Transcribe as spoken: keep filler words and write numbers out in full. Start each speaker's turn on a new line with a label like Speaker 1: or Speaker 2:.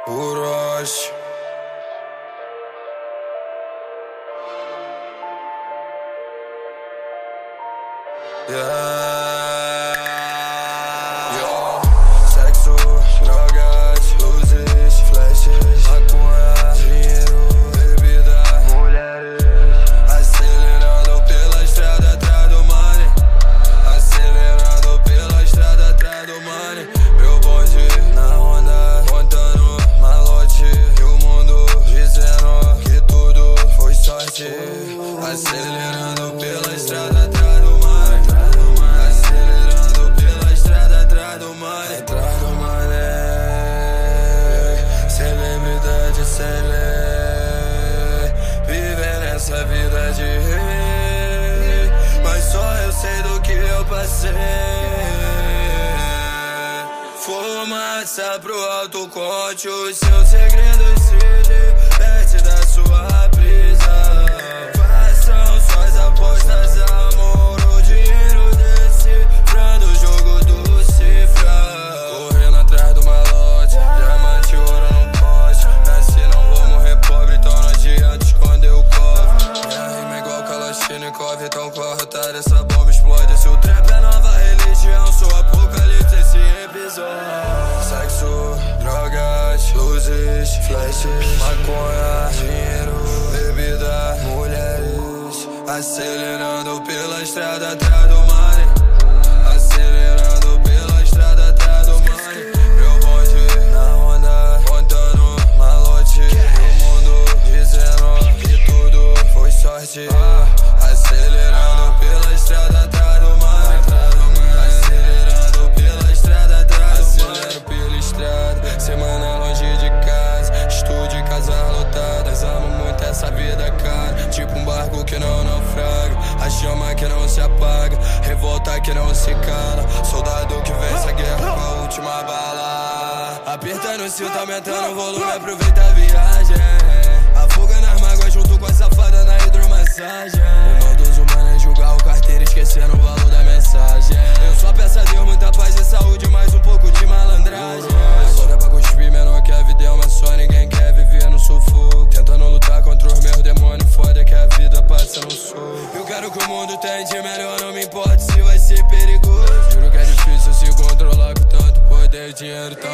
Speaker 1: Orochi. Yeah. Yo. Sexo, drogas, luzes, flashes, maconha, dinheiro, bebida, mulheres. Acelerando pela estrada atrás do money. Acelerando pela estrada atrás do money. Meu bonde na onda, contando malote. E o mundo dizendo que tudo foi sorte. Acelerando pela estrada atrás do money. Acelerando pela estrada atrás do money. Atrás do money. Celebridade sem lei. Viver nessa vida de rei. Mas só eu sei do que eu passei. Fumaça pro alto, conte os seus segredos, se liberte da sua prisão. Façam suas apostas, amor, o dinheiro decifrando o jogo do cifrão. Correndo atrás do malote, diamante, ouro no poste. Nasci, não vou morrer pobre, então não adianta esconder o cofre. Minha rima é igual Kalashnikov, então corre, otário, essa bomba explode. Se o trap é nova religião, sou apocalipse esse episódio. Sexo, drogas, luzes, flashes, maconha, dinheiro, bebida, mulheres. Acelerando pela estrada atrás do money. Acelerando pela estrada atrás do money. Meu bonde na onda, contando malote. O mundo dizendo que tudo foi sorte. Acelerando pela estrada atrás do money. Acelerando pela estrada atrás do money. Acelero pela estrada, semana longe de casa. Estúdio, casa lotadas. Amo muito essa vida, cara. Tipo um barco que não naufraga. A chama que não se apaga. Revolta que não se cala. Soldado que vence a guerra com a última bala. Apertando o cinto, aumentando o volume. Aproveita a viagem. Afoga nas mágoas junto com a safada na hidromassagem. O maldoso humano é julgar o carteiro, esquecendo o valor da mensagem. Eu só peço a Deus muita paz e saúde, mais um pouco de malandragem. Quando é pra cuspir, menor que a vida é uma só. Ninguém quer viver no sufoco. Tentando lutar contra os meus demônios. Foda que a vida passa no soco. Eu quero que o mundo tenha de melhor, não me importa se vai ser perigoso. Juro que é difícil se controlar com tanto poder, dinheiro, tanto